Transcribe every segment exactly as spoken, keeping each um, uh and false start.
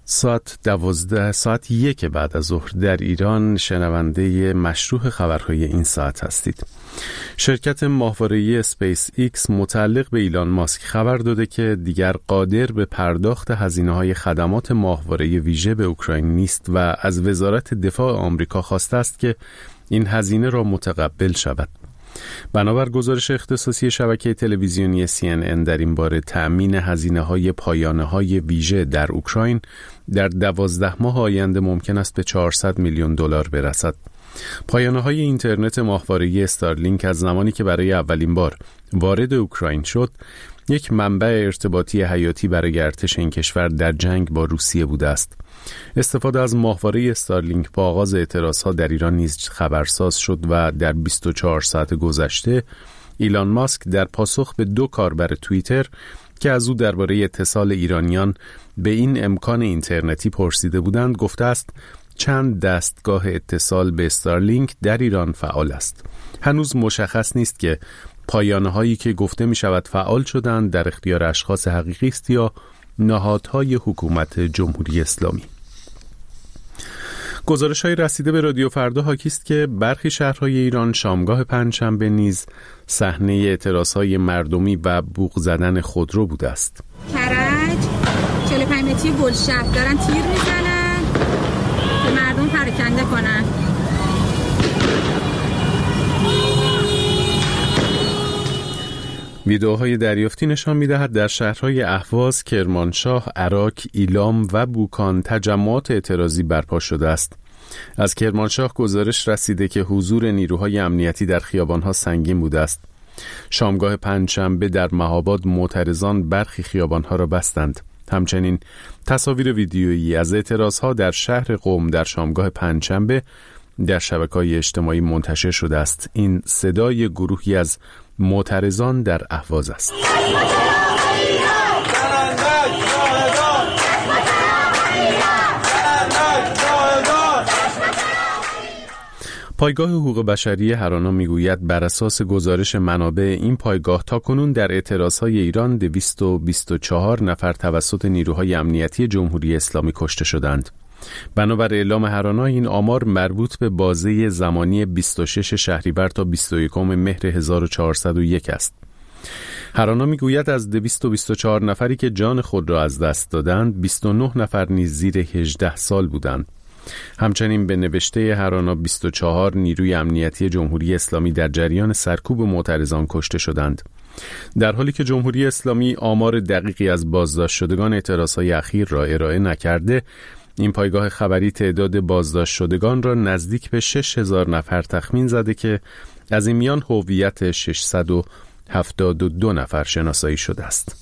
ساعت دوازده ساعت یک بعد از ظهر در ایران شنونده مشروع خبرهای این ساعت هستید. شرکت ماهواره‌ای اسپیس ایکس متعلق به ایلان ماسک خبر داده که دیگر قادر به پرداخت هزینه‌های خدمات ماهواره ویژه به اوکراین نیست و از وزارت دفاع آمریکا خواسته است که این هزینه را متقبل شود. بنابر گزارش اختصاصی شبکه تلویزیونی سی ان ان در این باره تأمین هزینه‌های پایانه‌های ویژه در اوکراین در دوازده ماه آینده ممکن است به چهارصد میلیون دلار برسد. پایانه‌های اینترنت ماهواره‌ای استارلینک از زمانی که برای اولین بار وارد اوکراین شد، یک منبع ارتباطی حیاتی برای ارتش این کشور در جنگ با روسیه بوده است. استفاده از ماهواره استارلینک با آغاز اعتراضها در ایران نیز خبرساز شد و در بیست و چهار ساعت گذشته ایلان ماسک در پاسخ به دو کاربر توییتر که از او درباره اتصال ایرانیان به این امکان اینترنتی پرسیده بودند گفته است چند دستگاه اتصال به استارلینک در ایران فعال است. هنوز مشخص نیست که پایانه‌هایی که گفته می شود فعال شدند در اختیار اشخاص حقیقی است یا نهادهای حکومت جمهوری اسلامی. گزارش‌های رسیده به رادیو فردا حاکی است که برخی شهرهای ایران شامگاه پنجشنبه نیز صحنه اعتراضهای مردمی و بوق زدن خودرو بوده است. کرج چهل و پنج متری گلشهر دارن تیر میزنن که مردم پراکنده کنن. ویدئوهای دریافتی نشان می‌دهد در شهرهای اهواز، کرمانشاه، عراق، ایلام و بوکان تجمعات اعتراضی برپا شده است. از کرمانشاه گزارش رسیده که حضور نیروهای امنیتی در خیابان‌ها سنگین بوده است. شامگاه پنجشنبه در مهاباد معترضان برخی خیابان‌ها را بستند. همچنین تصاویر ویدیویی از اعتراضها در شهر قم در شامگاه پنجشنبه در شبکه‌های اجتماعی منتشر شده است. این صدای گروهی از معترضان در اهواز است. پایگاه حقوق بشری هرانا میگوید بر اساس گزارش منابع این پایگاه تاکنون در اعتراضهای ایران دویست و بیست و چهار نفر توسط نیروهای امنیتی جمهوری اسلامی کشته شدند. بنابر اعلام هرانا این آمار مربوط به بازه زمانی بیست و شش شهریور تا بیست و یکم مهر هزار و چهارصد و یک است. هرانا میگوید از دویست و بیست و چهار نفری که جان خود را از دست دادند، بیست و نه نفر نیز زیر هجده سال بودند. همچنین به نوشته هرانا بیست و چهار نیروی امنیتی جمهوری اسلامی در جریان سرکوب معترضان کشته شدند. در حالی که جمهوری اسلامی آمار دقیقی از بازداشت شدگان اعتراضهای اخیر را ارائه نکرده، این پایگاه خبری تعداد بازداشت شدگان را نزدیک به شش هزار نفر تخمین زده که از این میان هویت ششصد و هفتاد و دو نفر شناسایی شده است.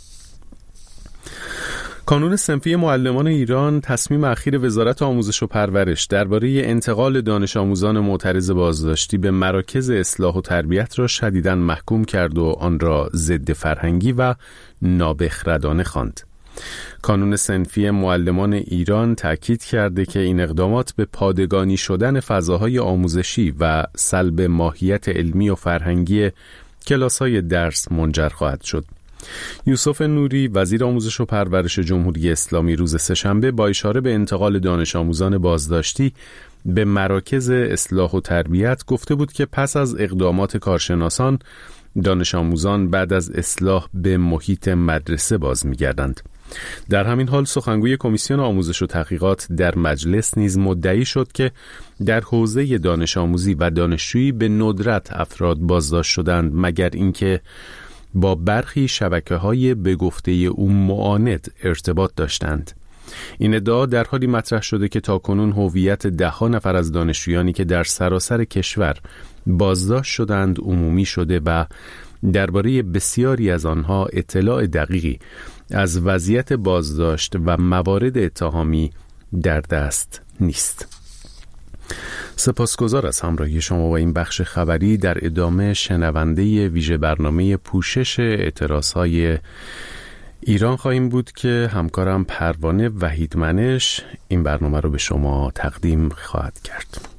کانون صنفی معلمان ایران تصمیم اخیر وزارت آموزش و پرورش درباره انتقال دانش آموزان معترض بازداشتی به مراکز اصلاح و تربیت را شدیداً محکوم کرد و آن را ضد فرهنگی و نابخردانه خواند. کانون صنفی معلمان ایران تأکید کرده که این اقدامات به پادگانی شدن فضاهای آموزشی و سلب ماهیت علمی و فرهنگی کلاس‌های درس منجر خواهد شد. یوسف نوری وزیر آموزش و پرورش جمهوری اسلامی روز سه‌شنبه با اشاره به انتقال دانش آموزان بازداشتی به مراکز اصلاح و تربیت گفته بود که پس از اقدامات کارشناسان دانش آموزان بعد از اصلاح به محیط مدرسه باز می‌گردند. در همین حال سخنگوی کمیسیون آموزش و تحقیقات در مجلس نیز مدعی شد که در حوزه دانش آموزی و دانشجویی به ندرت افراد بازداشت شدند مگر اینکه با برخی شبکه‌های به گفته او معاند ارتباط داشتند. این ادعا در حالی مطرح شده که تاکنون هویت ده‌ها نفر از دانشجویانی که در سراسر کشور بازداشت شدند عمومی شده و درباره بسیاری از آنها اطلاع دقیقی از وضعیت بازداشت و موارد اتهامی در دست نیست. سپاسگزار از همراهی شما و این بخش خبری. در ادامه شنونده ویژه برنامه پوشش اعتراضهای ایران خواهیم بود که همکارم پروانه وحیدمنش این برنامه رو به شما تقدیم خواهد کرد.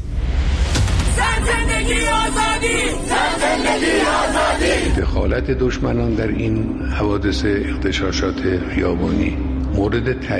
زندگی آزادی، زندگی آزادی. دخالت دشمنان در این حوادث اغتشاشات خیابانی مورد